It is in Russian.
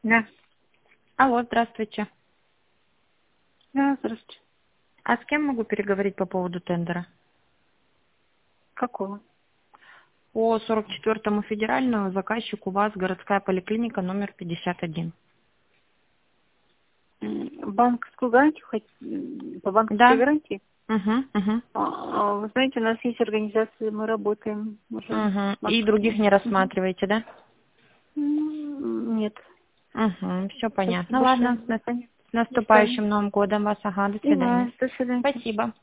Да. Алло, здравствуйте. Да, здравствуйте. А с кем могу переговорить по поводу тендера? Какого? По 44-му федеральному заказчик у вас городская поликлиника номер 51. Банковскую гарантию по банковской Да. гарантии? Угу. Вы знаете, у нас есть организации, мы работаем уже. И других не рассматриваете, да? Нет. Угу, все Спасибо понятно. большое. Ладно, До свидания. с До свидания. наступающим Новым годом вас, ага, до И свидания. вас. До свидания. Спасибо.